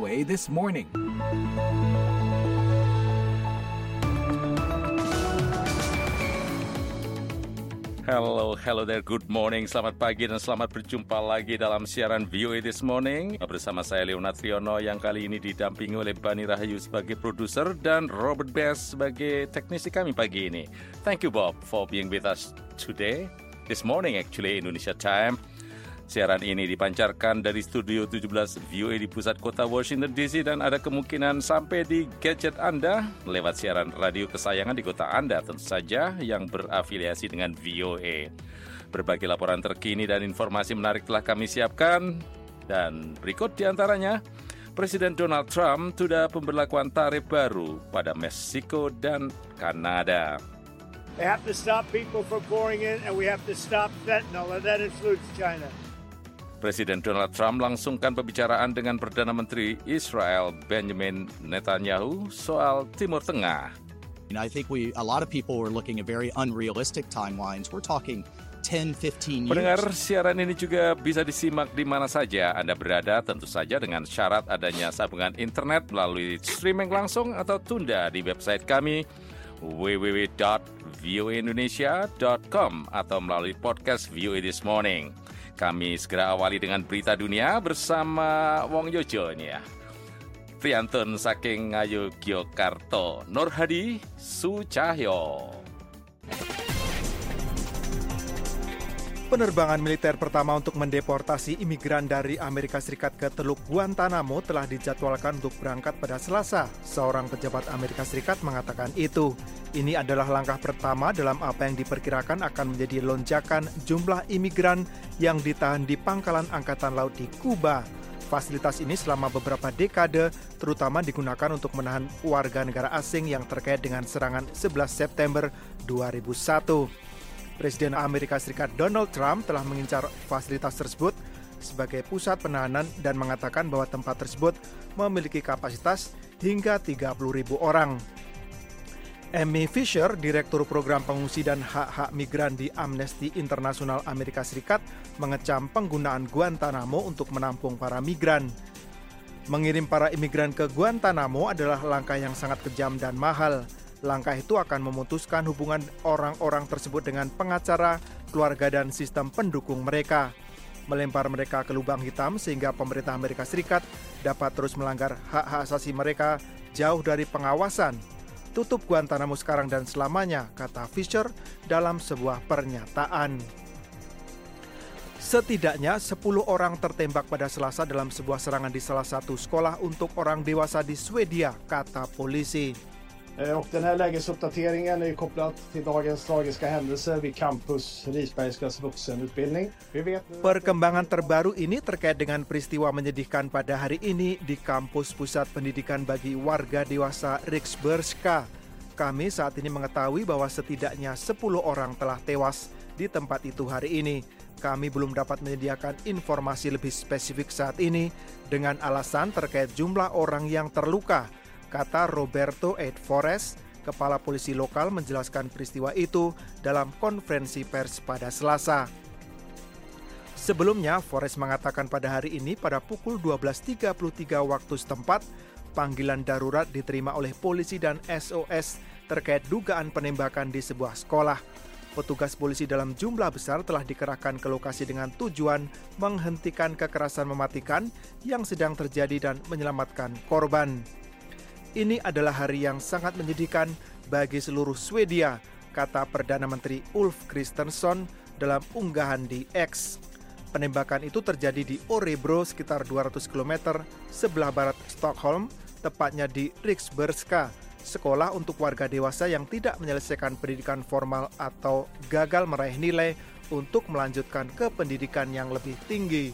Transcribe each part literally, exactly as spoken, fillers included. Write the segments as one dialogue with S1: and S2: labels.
S1: A This Morning.
S2: Hello, hello there, good morning, selamat pagi dan selamat berjumpa lagi dalam siaran V O A This Morning. Bersama saya Leonard Triono yang kali ini didampingi oleh Bani Rahayu sebagai produser dan Robert Best sebagai teknisi kami pagi ini. Thank you Bob for being with us today, this morning actually Indonesia time. Siaran ini dipancarkan dari Studio tujuh belas V O A di pusat kota Washington D C dan ada kemungkinan sampai di gadget Anda lewat siaran radio kesayangan di kota Anda tentu saja yang berafiliasi dengan V O A. Berbagai laporan terkini dan informasi menarik telah kami siapkan dan berikut diantaranya. Presiden Donald Trump tunda pemberlakuan tarif baru pada Meksiko dan Kanada.
S3: They have to stop people from pouring in and we have to stop fentanyl and that includes China.
S2: Presiden Donald Trump langsungkan pembicaraan dengan Perdana Menteri Israel Benjamin Netanyahu soal Timur Tengah.
S4: And I think we a lot of people were looking at very unrealistic timelines. We're talking ten, fifteen years.
S2: Pendengar, siaran ini juga bisa disimak di mana saja Anda berada, tentu saja dengan syarat adanya sambungan internet melalui streaming langsung atau tunda di website kami w w w dot v o a indonesia dot com atau melalui podcast V O A This Morning. Kami segera awali dengan berita dunia bersama Wong Yojo ini ya. Priantun saking Ngayogyakarta, Nur Hadi Sucahyo.
S5: Penerbangan militer pertama untuk mendeportasi imigran dari Amerika Serikat ke Teluk Guantanamo telah dijadwalkan untuk berangkat pada Selasa. Seorang pejabat Amerika Serikat mengatakan itu. Ini adalah langkah pertama dalam apa yang diperkirakan akan menjadi lonjakan jumlah imigran yang ditahan di pangkalan Angkatan Laut di Kuba. Fasilitas ini selama beberapa dekade terutama digunakan untuk menahan warga negara asing yang terkait dengan serangan sebelas September dua ribu satu. Presiden Amerika Serikat Donald Trump telah mengincar fasilitas tersebut sebagai pusat penahanan dan mengatakan bahwa tempat tersebut memiliki kapasitas hingga tiga puluh ribu orang. Amy Fisher, Direktur Program Pengungsi dan Hak-Hak Migran di Amnesty International Amerika Serikat, mengecam penggunaan Guantanamo untuk menampung para migran. Mengirim para imigran ke Guantanamo adalah langkah yang sangat kejam dan mahal. Langkah itu akan memutuskan hubungan orang-orang tersebut dengan pengacara, keluarga dan sistem pendukung mereka. Melempar mereka ke lubang hitam sehingga pemerintah Amerika Serikat dapat terus melanggar hak-hak asasi mereka jauh dari pengawasan. Tutup Guantanamo sekarang dan selamanya, kata Fisher dalam sebuah pernyataan. Setidaknya sepuluh orang tertembak pada Selasa dalam sebuah serangan di salah satu sekolah untuk orang dewasa di Swedia, kata polisi.
S3: Och den här lägesuppdateringen är kopplad till dagens tragiska händelser vid campus Risbergskas vuxenutbildning. Vi vet nu...
S5: Perkembangan terbaru ini terkait dengan peristiwa menyedihkan pada hari ini di kampus pusat pendidikan bagi warga dewasa Risbergska. Kami saat ini mengetahui bahwa setidaknya sepuluh orang telah tewas di tempat itu hari ini. Kami belum dapat menyediakan informasi lebih spesifik saat ini dengan alasan terkait jumlah orang yang terluka, kata Roberto Ed Forest, kepala polisi lokal menjelaskan peristiwa itu dalam konferensi pers pada Selasa. Sebelumnya, Forest mengatakan pada hari ini pada pukul dua belas tiga puluh tiga waktu setempat, panggilan darurat diterima oleh polisi dan S O S terkait dugaan penembakan di sebuah sekolah. Petugas polisi dalam jumlah besar telah dikerahkan ke lokasi dengan tujuan menghentikan kekerasan mematikan yang sedang terjadi dan menyelamatkan korban. Ini adalah hari yang sangat menyedihkan bagi seluruh Swedia, kata Perdana Menteri Ulf Kristersson dalam unggahan di X. Penembakan itu terjadi di Örebro sekitar dua ratus kilometer sebelah barat Stockholm, tepatnya di Riksbergska, sekolah untuk warga dewasa yang tidak menyelesaikan pendidikan formal atau gagal meraih nilai untuk melanjutkan ke pendidikan yang lebih tinggi.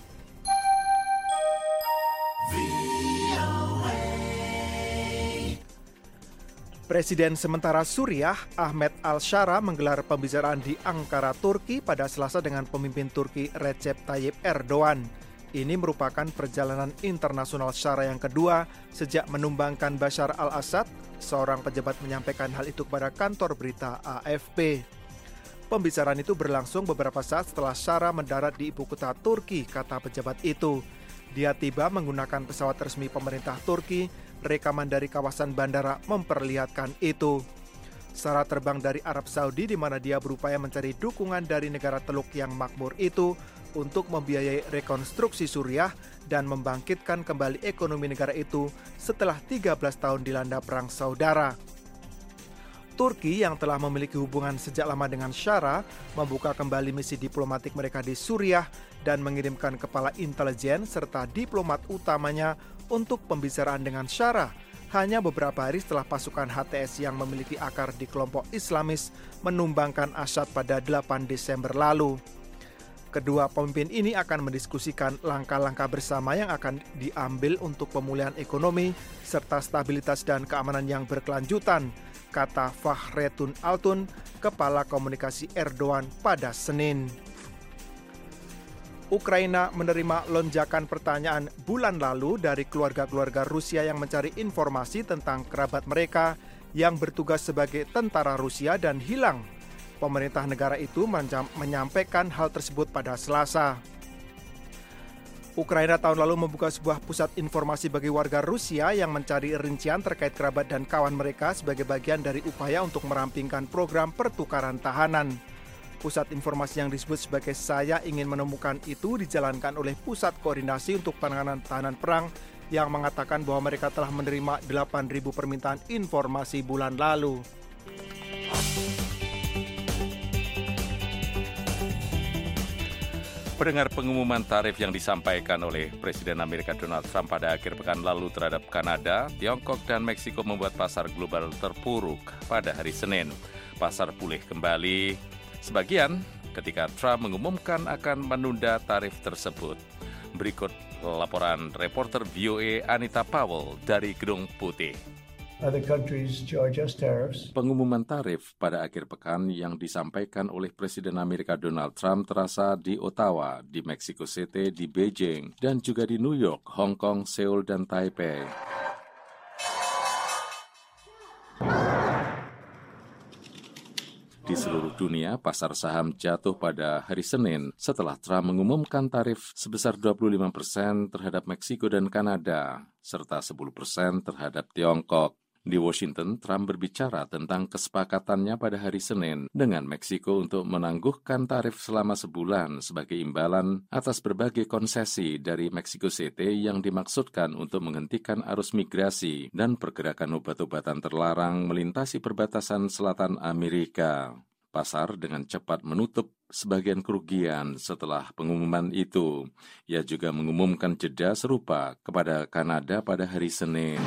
S5: Presiden sementara Suriah, Ahmed al-Shara, menggelar pembicaraan di Ankara, Turki pada Selasa dengan pemimpin Turki Recep Tayyip Erdogan. Ini merupakan perjalanan internasional Shara yang kedua sejak menumbangkan Bashar al-Assad. Seorang pejabat menyampaikan hal itu kepada kantor berita A F P. Pembicaraan itu berlangsung beberapa saat setelah Shara mendarat di ibu kota Turki, kata pejabat itu. Dia tiba menggunakan pesawat resmi pemerintah Turki. Rekaman dari kawasan bandara memperlihatkan itu. Sarah terbang dari Arab Saudi di mana dia berupaya mencari dukungan dari negara Teluk yang makmur itu untuk membiayai rekonstruksi Suriah dan membangkitkan kembali ekonomi negara itu setelah tiga belas tahun dilanda perang saudara. Turki yang telah memiliki hubungan sejak lama dengan Syara membuka kembali misi diplomatik mereka di Suriah dan mengirimkan kepala intelijen serta diplomat utamanya untuk pembicaraan dengan Syara hanya beberapa hari setelah pasukan H T S yang memiliki akar di kelompok Islamis menumbangkan Assad pada delapan Desember lalu. Kedua pemimpin ini akan mendiskusikan langkah-langkah bersama yang akan diambil untuk pemulihan ekonomi serta stabilitas dan keamanan yang berkelanjutan, kata Fahretun Altun, Kepala Komunikasi Erdogan pada Senin. Ukraina menerima lonjakan pertanyaan bulan lalu dari keluarga-keluarga Rusia yang mencari informasi tentang kerabat mereka yang bertugas sebagai tentara Rusia dan hilang. Pemerintah negara itu menyampaikan hal tersebut pada Selasa. Ukraina tahun lalu membuka sebuah pusat informasi bagi warga Rusia yang mencari rincian terkait kerabat dan kawan mereka sebagai bagian dari upaya untuk merampingkan program pertukaran tahanan. Pusat informasi yang disebut sebagai Saya Ingin Menemukan itu dijalankan oleh Pusat Koordinasi untuk Penanganan Tahanan Perang yang mengatakan bahwa mereka telah menerima delapan ribu permintaan informasi bulan lalu.
S2: Pendengar, pengumuman tarif yang disampaikan oleh Presiden Amerika Donald Trump pada akhir pekan lalu terhadap Kanada, Tiongkok, dan Meksiko membuat pasar global terpuruk pada hari Senin. Pasar pulih kembali sebagian ketika Trump mengumumkan akan menunda tarif tersebut. Berikut laporan reporter V O A Anita Powell dari Gedung Putih.
S1: Other countries charge us tariffs.
S2: Pengumuman tarif pada akhir pekan yang disampaikan oleh Presiden Amerika Donald Trump terasa di Ottawa, di Mexico City, di Beijing, dan juga di New York, Hong Kong, Seoul, dan Taipei. Di seluruh dunia, pasar saham jatuh pada hari Senin setelah Trump mengumumkan tarif sebesar dua puluh lima persen terhadap Meksiko dan Kanada, serta sepuluh persen terhadap Tiongkok. Di Washington, Trump berbicara tentang kesepakatannya pada hari Senin dengan Meksiko untuk menangguhkan tarif selama sebulan sebagai imbalan atas berbagai konsesi dari Mexico City yang dimaksudkan untuk menghentikan arus migrasi dan pergerakan obat-obatan terlarang melintasi perbatasan selatan Amerika. Pasar dengan cepat menutup sebagian kerugian setelah pengumuman itu. Ia juga mengumumkan jeda serupa kepada Kanada pada hari Senin.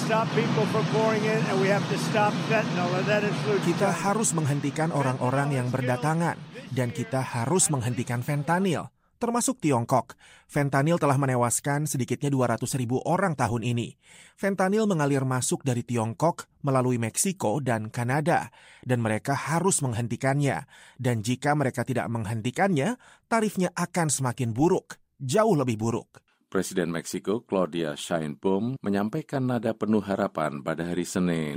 S6: Kita harus menghentikan orang-orang yang berdatangan, dan kita harus menghentikan fentanyl, termasuk Tiongkok. Fentanyl telah menewaskan sedikitnya dua ratus ribu orang tahun ini. Fentanyl mengalir masuk dari Tiongkok melalui Meksiko dan Kanada, dan mereka harus menghentikannya. Dan jika mereka tidak menghentikannya, tarifnya akan semakin buruk, jauh lebih buruk.
S2: Presiden Meksiko Claudia Sheinbaum menyampaikan nada penuh harapan pada hari Senin.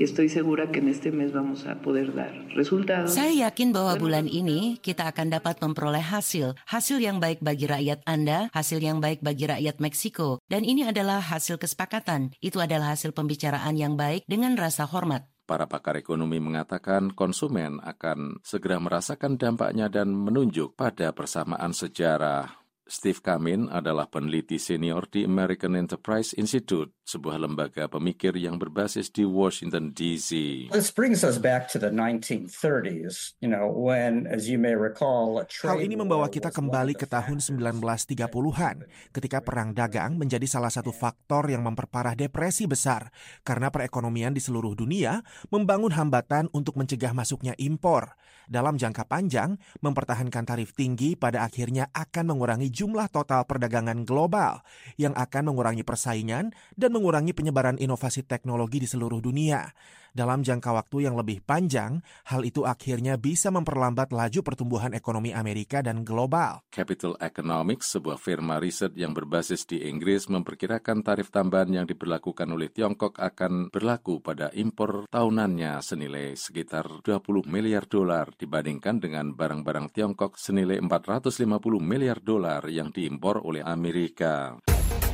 S7: Saya yakin bahwa bulan ini kita akan dapat memperoleh hasil, hasil yang baik bagi rakyat Anda, hasil yang baik bagi rakyat Meksiko, dan ini adalah hasil kesepakatan. Itu adalah hasil pembicaraan yang baik dengan rasa hormat.
S2: Para pakar ekonomi mengatakan konsumen akan segera merasakan dampaknya dan menunjuk pada persamaan sejarah. Steve Kamin adalah peneliti senior di American Enterprise Institute, sebuah lembaga pemikir yang berbasis di Washington D C.
S8: This brings us back to the nineteen thirties, you know, when, as you may recall, a trade
S6: Hal ini membawa kita kembali ke tahun sembilan belas tiga puluhan, ketika perang dagang menjadi salah satu faktor yang memperparah depresi besar, karena perekonomian di seluruh dunia membangun hambatan untuk mencegah masuknya impor. Dalam jangka panjang, mempertahankan tarif tinggi pada akhirnya akan mengurangi jumlah total perdagangan global, yang akan mengurangi persaingan dan mengurangi penyebaran inovasi teknologi di seluruh dunia. Dalam jangka waktu yang lebih panjang, hal itu akhirnya bisa memperlambat laju pertumbuhan ekonomi Amerika dan global.
S2: Capital Economics, sebuah firma riset yang berbasis di Inggris, memperkirakan tarif tambahan yang diberlakukan oleh Tiongkok akan berlaku pada impor tahunannya senilai sekitar dua puluh miliar dolar dibandingkan dengan barang-barang Tiongkok senilai empat ratus lima puluh miliar dolar yang diimpor oleh Amerika.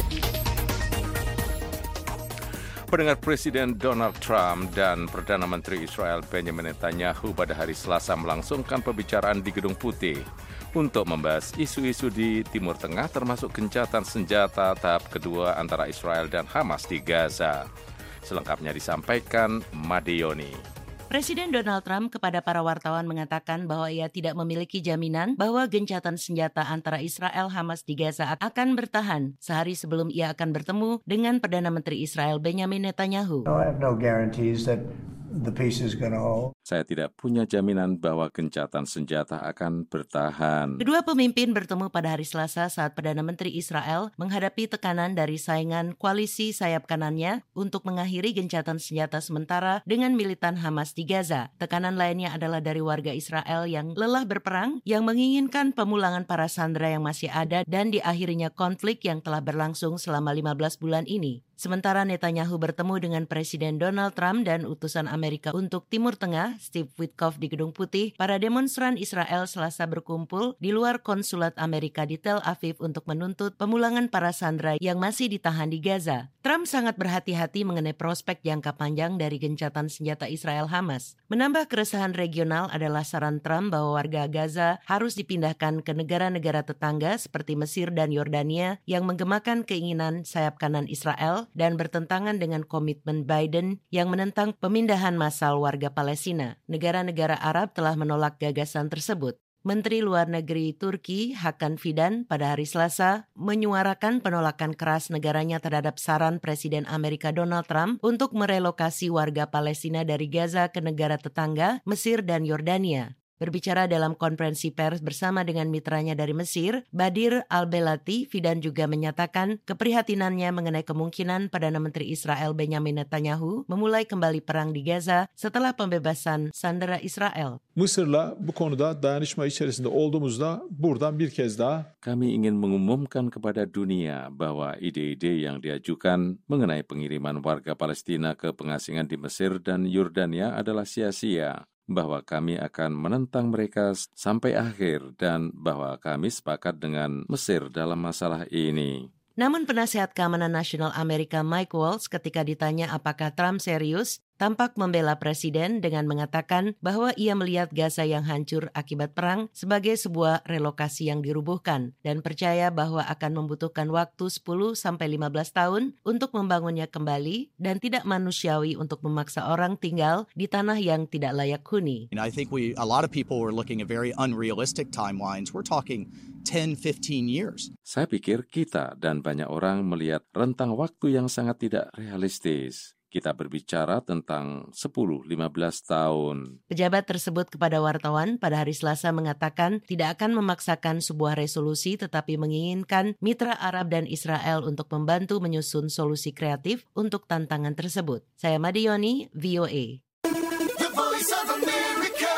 S2: Pendengar, Presiden Donald Trump dan Perdana Menteri Israel Benjamin Netanyahu pada hari Selasa melangsungkan pembicaraan di Gedung Putih untuk membahas isu-isu di Timur Tengah termasuk gencatan senjata tahap kedua antara Israel dan Hamas di Gaza. Selengkapnya disampaikan Madeyoni.
S7: Presiden Donald Trump kepada para wartawan mengatakan bahwa ia tidak memiliki jaminan bahwa gencatan senjata antara Israel Hamas di Gaza akan bertahan sehari sebelum ia akan bertemu dengan Perdana Menteri Israel Benjamin Netanyahu.
S1: No, I have no guarantees that the peace is going to hold.
S2: Saya tidak punya jaminan bahwa gencatan senjata akan bertahan.
S7: Kedua pemimpin bertemu pada hari Selasa saat Perdana Menteri Israel menghadapi tekanan dari saingan koalisi sayap kanannya untuk mengakhiri gencatan senjata sementara dengan militan Hamas di Gaza. Tekanan lainnya adalah dari warga Israel yang lelah berperang, yang menginginkan pemulangan para sandera yang masih ada dan diakhirinya konflik yang telah berlangsung selama lima belas bulan ini. Sementara Netanyahu bertemu dengan Presiden Donald Trump dan utusan Amerika untuk Timur Tengah, Steve Witkoff di Gedung Putih, para demonstran Israel Selasa berkumpul di luar konsulat Amerika di Tel Aviv untuk menuntut pemulangan para sandera yang masih ditahan di Gaza. Trump sangat berhati-hati mengenai prospek jangka panjang dari gencatan senjata Israel Hamas. Menambah keresahan regional adalah saran Trump bahwa warga Gaza harus dipindahkan ke negara-negara tetangga seperti Mesir dan Yordania yang menggemakan keinginan sayap kanan Israel dan bertentangan dengan komitmen Biden yang menentang pemindahan massal warga Palestina. Negara-negara Arab telah menolak gagasan tersebut. Menteri Luar Negeri Turki Hakan Fidan pada hari Selasa menyuarakan penolakan keras negaranya terhadap saran Presiden Amerika Donald Trump untuk merelokasi warga Palestina dari Gaza ke negara tetangga Mesir dan Yordania. Berbicara dalam konferensi pers bersama dengan mitranya dari Mesir, Badir Al-Belati, Fidan juga menyatakan keprihatinannya mengenai kemungkinan Perdana Menteri Israel Benjamin Netanyahu memulai kembali perang di Gaza setelah pembebasan sandera Israel.
S9: Mısır'la bu konuda dayanışma içerisinde olduğumuzda buradan bir kez daha
S2: kami ingin mengumumkan kepada dunia bahwa ide-ide yang diajukan mengenai pengiriman warga Palestina ke pengasingan di Mesir dan Yordania adalah sia-sia, bahwa kami akan menentang mereka sampai akhir dan bahwa kami sepakat dengan Mesir dalam masalah ini.
S7: Namun penasihat keamanan nasional Amerika Mike Waltz ketika ditanya apakah Trump serius, tampak membela Presiden dengan mengatakan bahwa ia melihat Gaza yang hancur akibat perang sebagai sebuah relokasi yang dirubuhkan dan percaya bahwa akan membutuhkan waktu sepuluh sampai lima belas tahun untuk membangunnya kembali dan tidak manusiawi untuk memaksa orang tinggal di tanah yang tidak layak huni.
S4: And I think we a lot of people were looking at very unrealistic timelines. We're talking ten, fifteen years.
S2: Saya pikir kita dan banyak orang melihat rentang waktu yang sangat tidak realistis. Kita berbicara tentang sepuluh sampai lima belas tahun.
S7: Pejabat tersebut kepada wartawan pada hari Selasa mengatakan tidak akan memaksakan sebuah resolusi tetapi menginginkan mitra Arab dan Israel untuk membantu menyusun solusi kreatif untuk tantangan tersebut. Saya Madeyoni, V O A.
S10: The Voice of America,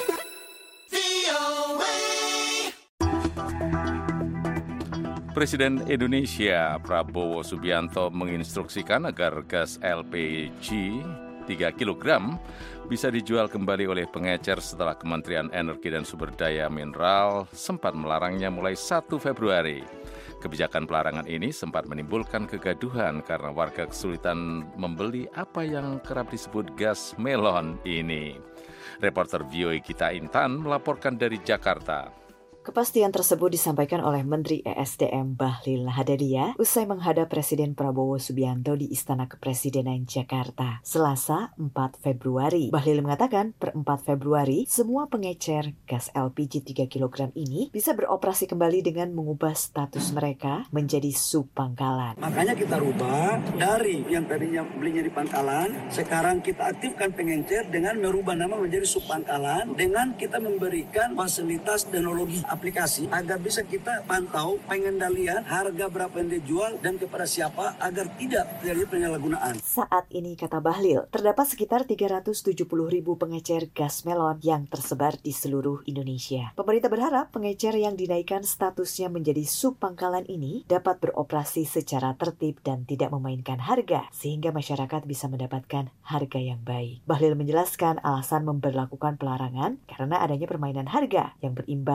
S10: V O A.
S2: Presiden Indonesia Prabowo Subianto menginstruksikan agar gas L P G tiga kilogram bisa dijual kembali oleh pengecer setelah Kementerian Energi dan Sumber Daya Mineral sempat melarangnya mulai satu Februari. Kebijakan pelarangan ini sempat menimbulkan kegaduhan karena warga kesulitan membeli apa yang kerap disebut gas melon ini. Reporter V O A Gita Intan melaporkan dari Jakarta.
S11: Kepastian tersebut disampaikan oleh Menteri E S D M Bahlil Lahadalia usai menghadap Presiden Prabowo Subianto di Istana Kepresidenan Jakarta, Selasa empat Februari. Bahlil mengatakan per empat Februari semua pengecer gas L P G tiga kilogram ini bisa beroperasi kembali dengan mengubah status mereka menjadi subpangkalan.
S12: Makanya kita rubah dari yang tadinya belinya di pangkalan, sekarang kita aktifkan pengecer dengan merubah nama menjadi subpangkalan dengan kita memberikan fasilitas teknologi aplikasi agar bisa kita pantau pengendalian harga berapa yang dijual dan kepada siapa agar tidak terjadi penyalahgunaan.
S11: Saat ini, kata Bahlil, terdapat sekitar tiga ratus tujuh puluh ribu pengecer gas melon yang tersebar di seluruh Indonesia. Pemerintah berharap pengecer yang dinaikkan statusnya menjadi subpangkalan ini dapat beroperasi secara tertib dan tidak memainkan harga sehingga masyarakat bisa mendapatkan harga yang baik. Bahlil menjelaskan alasan memberlakukan pelarangan karena adanya permainan harga yang berimbas ke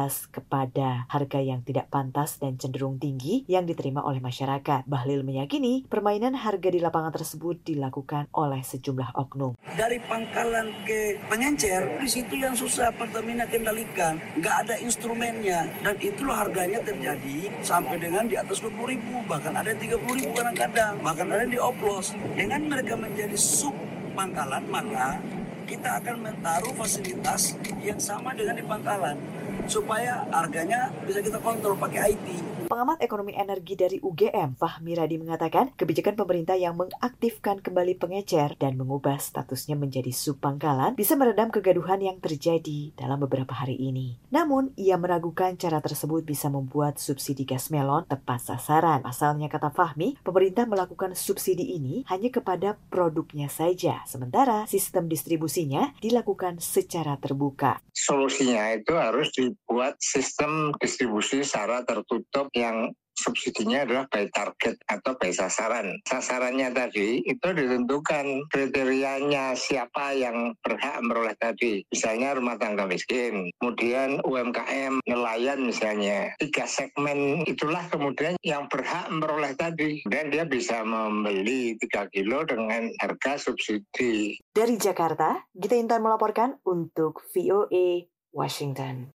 S11: pada harga yang tidak pantas dan cenderung tinggi yang diterima oleh masyarakat. Bahlil meyakini permainan harga di lapangan tersebut dilakukan oleh sejumlah oknum.
S12: Dari pangkalan ke pengencer, di situ yang susah Pertamina kendalikan. Nggak ada instrumennya. Dan itulah harganya terjadi sampai dengan di atas dua puluh ribu. Bahkan ada tiga puluh ribu kadang-kadang. Bahkan ada yang dioplos. Dengan mereka menjadi sub pangkalan, maka kita akan menaruh fasilitas yang sama dengan di pangkalan supaya harganya bisa kita kontrol pakai I T.
S11: Pengamat ekonomi energi dari U G M, Fahmi Radi mengatakan kebijakan pemerintah yang mengaktifkan kembali pengecer dan mengubah statusnya menjadi subpangkalan bisa meredam kegaduhan yang terjadi dalam beberapa hari ini. Namun, ia meragukan cara tersebut bisa membuat subsidi gas melon tepat sasaran. Pasalnya, kata Fahmi, pemerintah melakukan subsidi ini hanya kepada produknya saja, sementara sistem distribusinya dilakukan secara terbuka.
S13: Solusinya itu harus dibuat sistem distribusi secara tertutup yang subsidinya adalah by target atau by sasaran. Sasarannya tadi itu ditentukan kriterianya siapa yang berhak memperoleh tadi. Misalnya rumah tangga miskin, kemudian U M K M, nelayan misalnya. Tiga segmen itulah kemudian yang berhak memperoleh tadi. Dan dia bisa membeli tiga kilo dengan harga subsidi.
S11: Dari Jakarta, Gita Intan melaporkan untuk V O A Washington.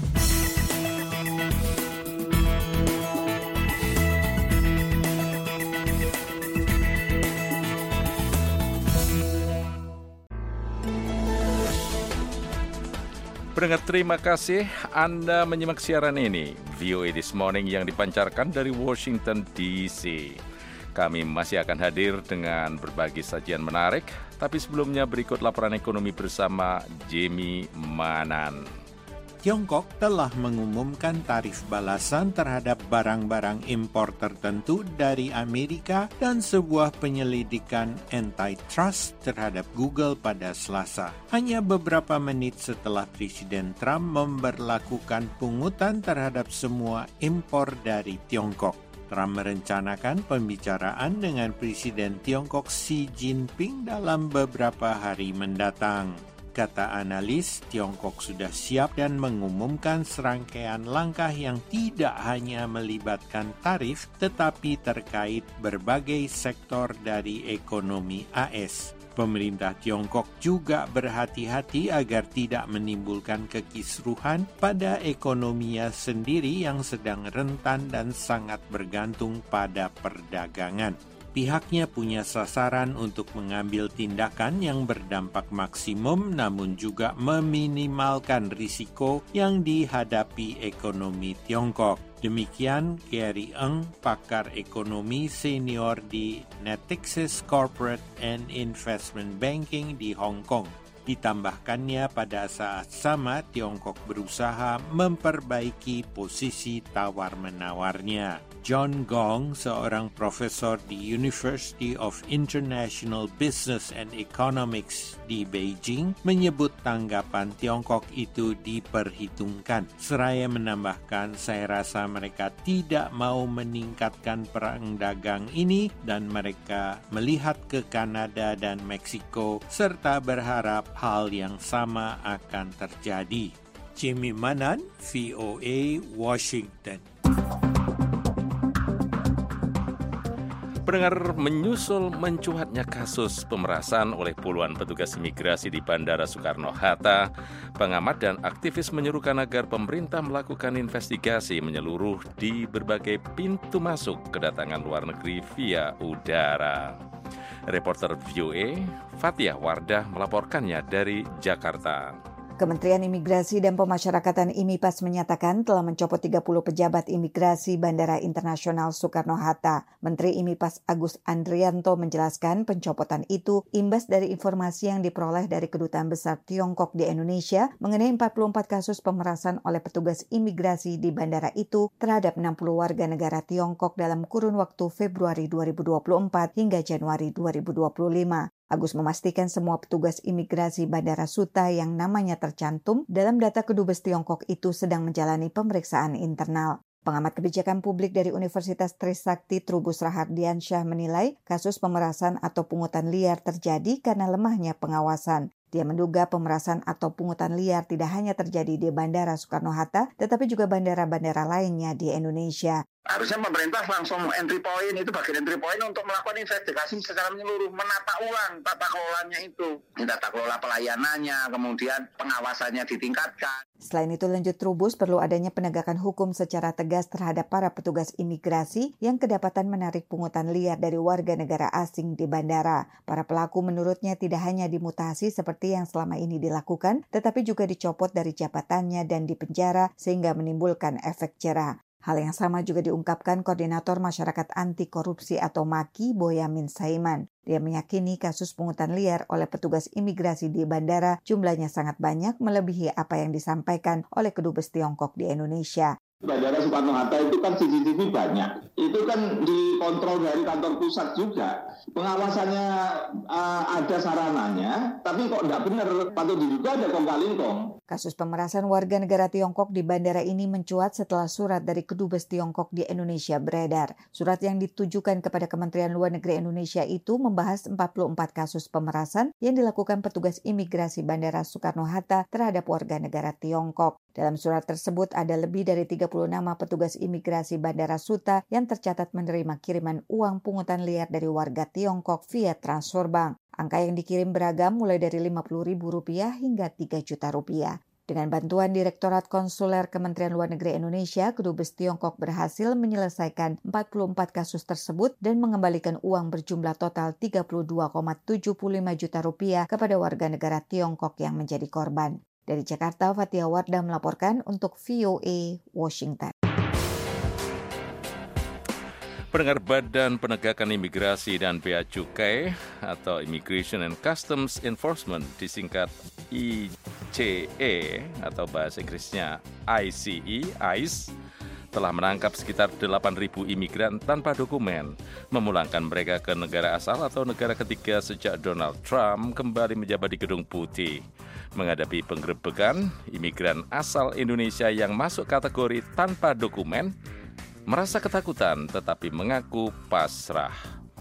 S2: Pendengar, terima kasih Anda menyimak siaran ini, V O A This Morning yang dipancarkan dari Washington D C. Kami masih akan hadir dengan berbagi sajian menarik, tapi sebelumnya berikut laporan ekonomi bersama Jamie Manan.
S14: Tiongkok telah mengumumkan tarif balasan terhadap barang-barang impor tertentu dari Amerika dan sebuah penyelidikan antitrust terhadap Google pada Selasa. Hanya beberapa menit setelah Presiden Trump memberlakukan pungutan terhadap semua impor dari Tiongkok. Trump merencanakan pembicaraan dengan Presiden Tiongkok Xi Jinping dalam beberapa hari mendatang. Kata analis, Tiongkok sudah siap dan mengumumkan serangkaian langkah yang tidak hanya melibatkan tarif, tetapi terkait berbagai sektor dari ekonomi A S. Pemerintah Tiongkok juga berhati-hati agar tidak menimbulkan kekisruhan pada ekonominya sendiri yang sedang rentan dan sangat bergantung pada perdagangan. Pihaknya punya sasaran untuk mengambil tindakan yang berdampak maksimum namun juga meminimalkan risiko yang dihadapi ekonomi Tiongkok. Demikian Gary Ng, pakar ekonomi senior di Natixis Corporate and Investment Banking di Hong Kong. Ditambahkannya pada saat sama Tiongkok berusaha memperbaiki posisi tawar-menawarnya. John Gong, seorang profesor di University of International Business and Economics di Beijing, menyebut tanggapan Tiongkok itu diperhitungkan. Seraya menambahkan, saya rasa mereka tidak mau meningkatkan perang dagang ini dan mereka melihat ke Kanada dan Meksiko serta berharap hal yang sama akan terjadi. Jamie Manan, V O A, Washington.
S2: Pendengar, menyusul mencuatnya kasus pemerasan oleh puluhan petugas imigrasi di Bandara Soekarno-Hatta, pengamat dan aktivis menyerukan agar pemerintah melakukan investigasi menyeluruh di berbagai pintu masuk kedatangan luar negeri via udara. Reporter V O A, Fathia Wardah melaporkannya dari Jakarta.
S15: Kementerian Imigrasi dan Pemasyarakatan IMIPAS menyatakan telah mencopot tiga puluh pejabat imigrasi Bandara Internasional Soekarno-Hatta. Menteri IMIPAS Agus Andrianto menjelaskan pencopotan itu imbas dari informasi yang diperoleh dari Kedutaan Besar Tiongkok di Indonesia mengenai empat puluh empat kasus pemerasan oleh petugas imigrasi di bandara itu terhadap enam puluh warga negara Tiongkok dalam kurun waktu Februari dua ribu dua puluh empat hingga Januari dua ribu dua puluh lima. Agus memastikan semua petugas imigrasi Bandara Suta yang namanya tercantum dalam data Kedubes Tiongkok itu sedang menjalani pemeriksaan internal. Pengamat kebijakan publik dari Universitas Trisakti Trubus Rahardiansyah menilai kasus pemerasan atau pungutan liar terjadi karena lemahnya pengawasan. Dia menduga pemerasan atau pungutan liar tidak hanya terjadi di Bandara Soekarno-Hatta, tetapi juga bandara-bandara lainnya di Indonesia.
S16: Harusnya pemerintah langsung entry point, itu bagian entry point untuk melakukan investigasi secara menyeluruh, menata ulang tata kelolanya itu, tata kelola pelayanannya, kemudian pengawasannya ditingkatkan.
S15: Selain itu, lanjut Trubus perlu adanya penegakan hukum secara tegas terhadap para petugas imigrasi yang kedapatan menarik pungutan liar dari warga negara asing di bandara. Para pelaku menurutnya tidak hanya dimutasi seperti yang selama ini dilakukan, tetapi juga dicopot dari jabatannya dan dipenjara sehingga menimbulkan efek jera. Hal yang sama juga diungkapkan Koordinator Masyarakat Anti Korupsi atau MAKI, Boyamin Saiman. Dia meyakini kasus pungutan liar oleh petugas imigrasi di bandara jumlahnya sangat banyak melebihi apa yang disampaikan oleh kedubes Tiongkok di Indonesia.
S17: Bandara Soekarno-Hatta itu kan C C T V banyak. Itu kan dikontrol dari kantor pusat juga. Pengawasannya uh, ada sarananya, tapi kok tidak benar. Patut diduga ada kong-kalingkong.
S15: Kasus pemerasan warga negara Tiongkok di bandara ini mencuat setelah surat dari kedubes Tiongkok di Indonesia beredar. Surat yang ditujukan kepada Kementerian Luar Negeri Indonesia itu membahas empat puluh empat kasus pemerasan yang dilakukan petugas imigrasi Bandara Soekarno-Hatta terhadap warga negara Tiongkok. Dalam surat tersebut ada lebih dari tiga puluh nama petugas imigrasi Bandara Suta yang tercatat menerima kiriman uang pungutan liar dari warga Tiongkok via transfer bank. Angka yang dikirim beragam mulai dari lima puluh ribu rupiah hingga tiga juta rupiah. Dengan bantuan Direktorat Konsuler Kementerian Luar Negeri Indonesia, kedubes Tiongkok berhasil menyelesaikan empat puluh empat kasus tersebut dan mengembalikan uang berjumlah total tiga puluh dua koma tujuh lima juta rupiah kepada warga negara Tiongkok yang menjadi korban. Dari Jakarta, Fatia Wardah melaporkan untuk V O A Washington.
S2: Pendengar Badan Penegakan Imigrasi dan Bea Cukai atau Immigration and Customs Enforcement disingkat I C E atau bahasa Inggrisnya I C E, I C E, telah menangkap sekitar delapan ribu imigran tanpa dokumen, memulangkan mereka ke negara asal atau negara ketiga sejak Donald Trump kembali menjabat di Gedung Putih. Menghadapi penggerebekan, imigran asal Indonesia yang masuk kategori tanpa dokumen merasa ketakutan tetapi mengaku pasrah.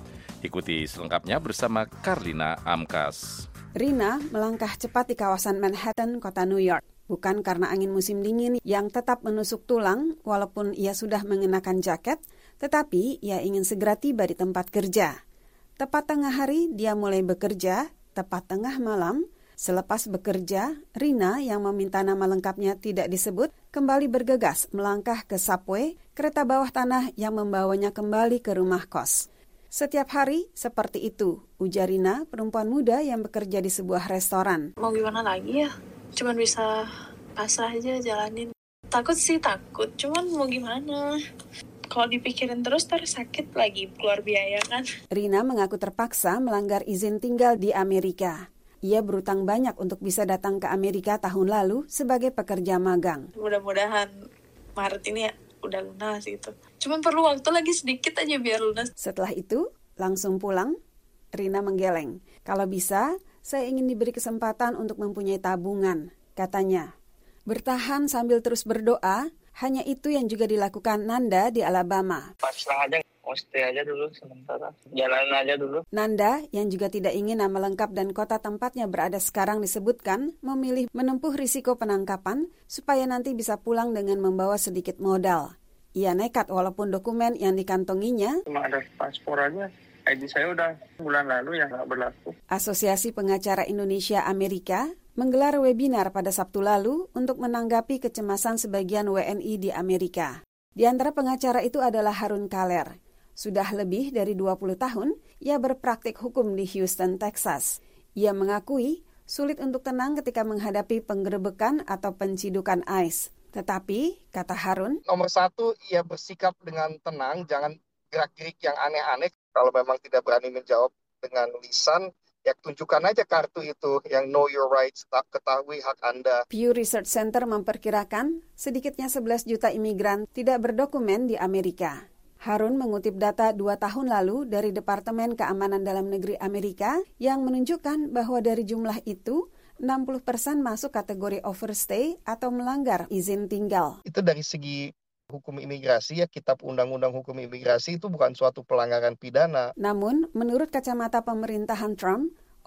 S2: Ikuti selengkapnya bersama Karlina Amkas.
S18: Rina melangkah cepat di kawasan Manhattan, kota New York. Bukan karena angin musim dingin yang tetap menusuk tulang walaupun ia sudah mengenakan jaket, tetapi ia ingin segera tiba di tempat kerja. Tepat tengah hari dia mulai bekerja, tepat tengah malam. Selepas bekerja, Rina yang meminta nama lengkapnya tidak disebut kembali bergegas melangkah ke subway, kereta bawah tanah yang membawanya kembali ke rumah kos. Setiap hari seperti itu, ujar Rina, perempuan muda yang bekerja di sebuah restoran.
S19: Mau gimana lagi ya? Cuman bisa pasrah aja jalanin. Takut sih takut, cuman mau gimana? Kalau dipikirin terus terus sakit lagi, keluar biaya kan. Rina mengaku terpaksa melanggar izin tinggal di Amerika. Ia berutang banyak untuk bisa datang ke Amerika tahun lalu sebagai pekerja magang. Mudah-mudahan Maret ini ya udah lunas gitu. Cuma perlu waktu lagi sedikit aja biar lunas. Setelah itu, langsung pulang, Rina menggeleng. Kalau bisa, saya ingin diberi kesempatan untuk mempunyai tabungan, katanya. Bertahan sambil terus berdoa, hanya itu yang juga dilakukan Nanda di Alabama.
S20: Pasrah aja, mesti aja dulu sementara. Jalanin aja dulu.
S18: Nanda, yang juga tidak ingin nama lengkap dan kota tempatnya berada sekarang disebutkan, memilih menempuh risiko penangkapan supaya nanti bisa pulang dengan membawa sedikit modal. Ia nekat walaupun dokumen yang dikantonginya
S20: cuma ada paspor aja. I D saya udah bulan lalu yang nggak berlaku.
S18: Asosiasi Pengacara Indonesia Amerika menggelar webinar pada Sabtu lalu untuk menanggapi kecemasan sebagian W N I di Amerika. Di antara pengacara itu adalah Harun Kaler. Sudah lebih dari dua puluh tahun, ia berpraktik hukum di Houston, Texas. Ia mengakui sulit untuk tenang ketika menghadapi penggerebekan atau pencidukan ICE. Tetapi, kata Harun,
S21: nomor satu, ia bersikap dengan tenang, jangan gerak-gerik yang aneh-aneh. Kalau memang tidak berani menjawab dengan lisan, ya tunjukkan aja kartu itu yang know your rights, ketahui hak Anda.
S18: Pew Research Center memperkirakan sedikitnya sebelas juta imigran tidak berdokumen di Amerika. Harun mengutip data dua tahun lalu dari Departemen Keamanan Dalam Negeri Amerika yang menunjukkan bahwa dari jumlah itu, enam puluh persen masuk kategori overstay atau melanggar izin tinggal.
S21: Itu dari segi hukum imigrasi, ya kitab undang-undang hukum imigrasi itu bukan suatu pelanggaran pidana.
S18: Namun, menurut kacamata pemerintahan Trump,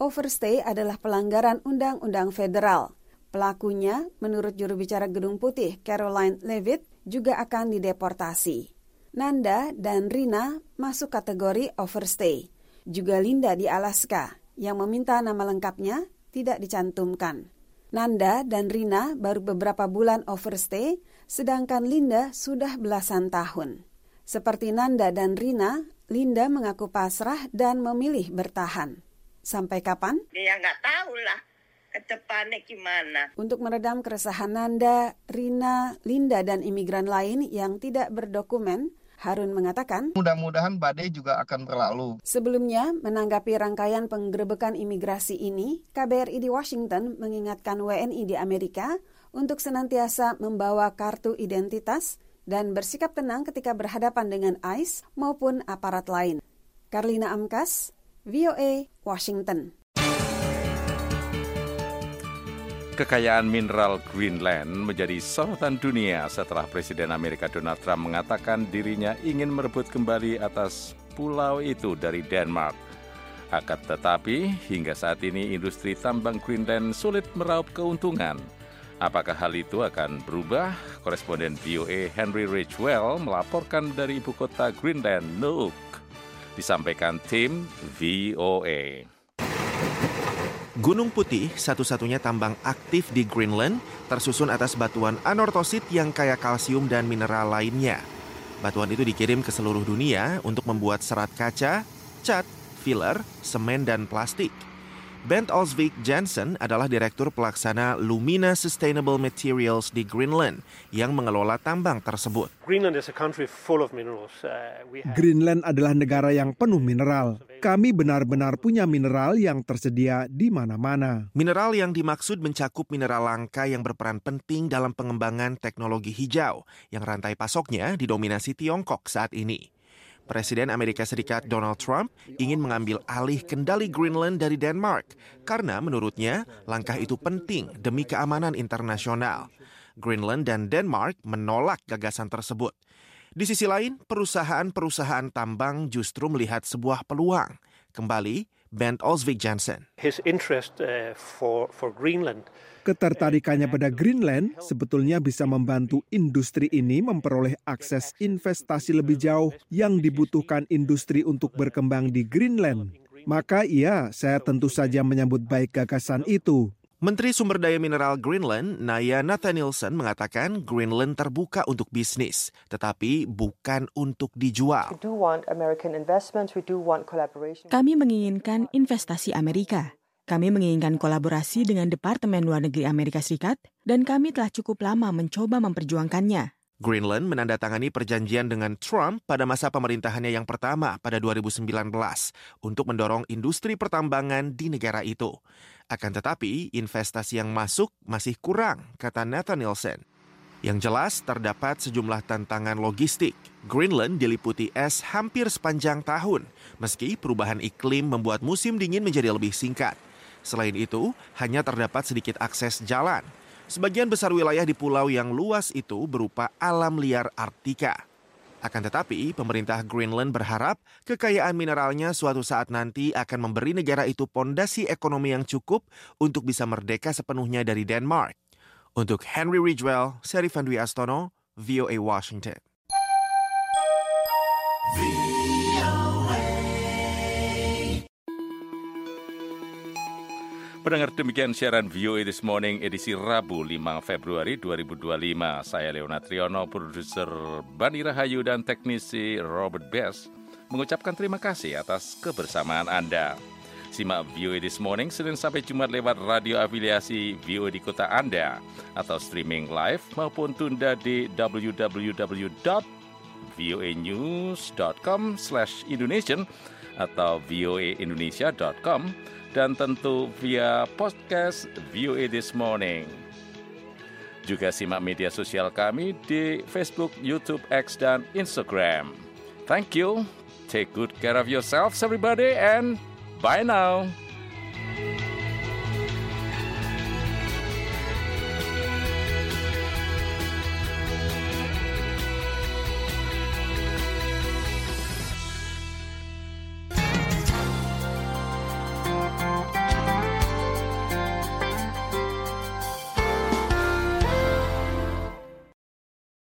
S18: overstay adalah pelanggaran undang-undang federal. Pelakunya, menurut juru bicara Gedung Putih Caroline Leavitt, juga akan dideportasi. Nanda dan Rina masuk kategori overstay. Juga Linda di Alaska, yang meminta nama lengkapnya tidak dicantumkan. Nanda dan Rina baru beberapa bulan overstay, sedangkan Linda sudah belasan tahun. Seperti Nanda dan Rina, Linda mengaku pasrah dan memilih bertahan. Sampai kapan?
S3: Ya nggak tahu lah ke depannya gimana.
S18: Untuk meredam keresahan Nanda, Rina, Linda, dan imigran lain yang tidak berdokumen, Harun mengatakan,
S21: mudah-mudahan badai juga akan berlalu.
S18: Sebelumnya, menanggapi rangkaian penggerebekan imigrasi ini, K B R I di Washington mengingatkan W N I di Amerika untuk senantiasa membawa kartu identitas dan bersikap tenang ketika berhadapan dengan ICE maupun aparat lain. Karlina Amkas, V O A, Washington.
S2: Kekayaan mineral Greenland menjadi sorotan dunia setelah Presiden Amerika Donald Trump mengatakan dirinya ingin merebut kembali atas pulau itu dari Denmark. Akan tetapi, hingga saat ini industri tambang Greenland sulit meraup keuntungan. Apakah hal itu akan berubah? Koresponden V O A Henry Ridgwell melaporkan dari ibu kota Greenland, Nuuk. Disampaikan tim V O A.
S6: Gunung Putih, satu-satunya tambang aktif di Greenland, tersusun atas batuan anortosit yang kaya kalsium dan mineral lainnya. Batuan itu dikirim ke seluruh dunia untuk membuat serat kaca, cat, filler, semen, dan plastik. Bent Olsvik Jensen adalah Direktur Pelaksana Lumina Sustainable Materials di Greenland yang mengelola tambang tersebut.
S22: Greenland is a country full of minerals. Uh, we have...
S5: Greenland adalah negara yang penuh mineral. Kami benar-benar punya mineral yang tersedia di mana-mana.
S6: Mineral yang dimaksud mencakup mineral langka yang berperan penting dalam pengembangan teknologi hijau yang rantai pasoknya didominasi Tiongkok saat ini. Presiden Amerika Serikat Donald Trump ingin mengambil alih kendali Greenland dari Denmark karena menurutnya langkah itu penting demi keamanan internasional. Greenland dan Denmark menolak gagasan tersebut. Di sisi lain, perusahaan-perusahaan tambang justru melihat sebuah peluang. Kembali, Bent Olsvik Jensen.
S22: His interest uh, for for Greenland.
S5: Ketertarikannya pada Greenland sebetulnya bisa membantu industri ini memperoleh akses investasi lebih jauh yang dibutuhkan industri untuk berkembang di Greenland. Maka iya, saya tentu saja menyambut baik gagasan itu.
S6: Menteri Sumber Daya Mineral Greenland, Naya Nathanielsen, mengatakan Greenland terbuka untuk bisnis, tetapi bukan untuk dijual.
S23: Kami menginginkan investasi Amerika. Kami menginginkan kolaborasi dengan Departemen Luar Negeri Amerika Serikat, dan kami telah cukup lama mencoba memperjuangkannya.
S6: Greenland menandatangani perjanjian dengan Trump pada masa pemerintahannya yang pertama pada dua ribu sembilan belas untuk mendorong industri pertambangan di negara itu. Akan tetapi, investasi yang masuk masih kurang, kata Nathanielsen. Yang jelas, terdapat sejumlah tantangan logistik. Greenland diliputi es hampir sepanjang tahun, meski perubahan iklim membuat musim dingin menjadi lebih singkat. Selain itu, hanya terdapat sedikit akses jalan. Sebagian besar wilayah di pulau yang luas itu berupa alam liar Arktika. Akan tetapi, pemerintah Greenland berharap kekayaan mineralnya suatu saat nanti akan memberi negara itu pondasi ekonomi yang cukup untuk bisa merdeka sepenuhnya dari Denmark. Untuk Henry Ridgwell, Serifan Dwi Astono, V O A Washington.
S2: Pendengar, demikian siaran V O A This Morning edisi Rabu lima Februari dua ribu dua puluh lima. Saya Leonard Triono, produser Bani Rahayu dan teknisi Robert Best mengucapkan terima kasih atas kebersamaan Anda. Simak V O A This Morning Senin sampai Jumat lewat radio afiliasi V O A di kota Anda atau streaming live maupun tunda di w w w dot voanews dot com slash indonesian atau voaindonesia dot com dan tentu via podcast V O A This Morning. Juga simak media sosial kami di Facebook, YouTube, X, dan Instagram. Thank you. Take good care of yourselves, everybody, and bye now.